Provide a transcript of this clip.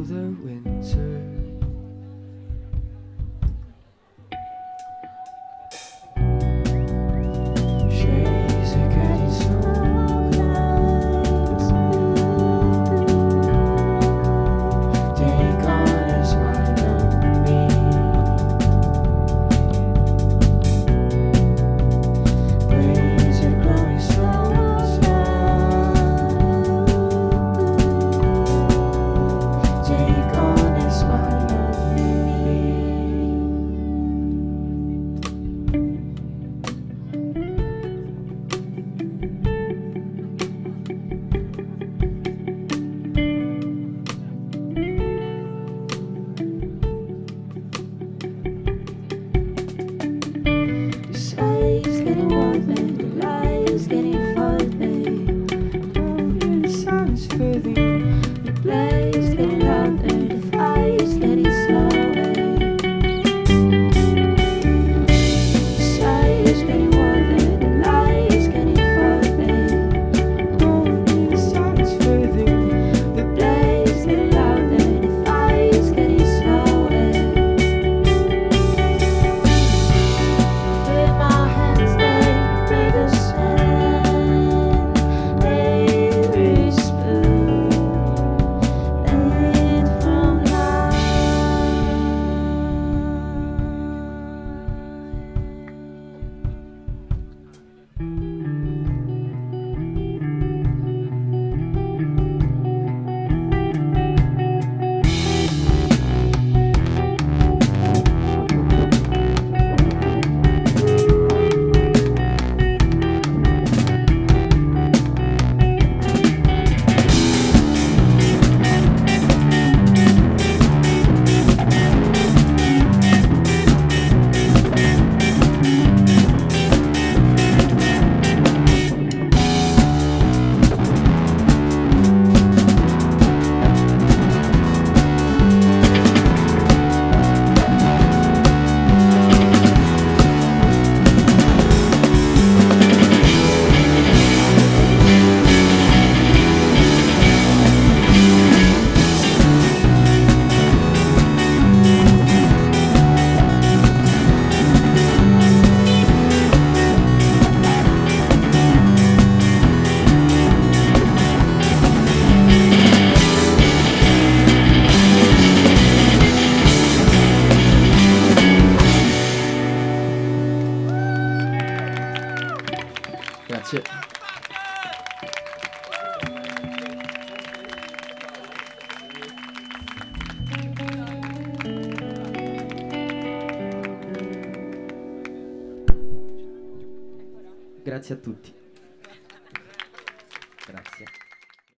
the winter. Shades are getting so close. Take on a smile on me. Breeze are growing slow. Take on a smile on me. The sky's getting warmer, the light's getting further. The sun's fading, the blaze getting louder, the fire's getting slower. The sky's getting warmer, the light's getting further. The sun's fading, the blaze getting louder, the fire's getting slower. Feel my hands, they breathe the sand. They whisper, lead from light. Grazie. Grazie a tutti. Grazie.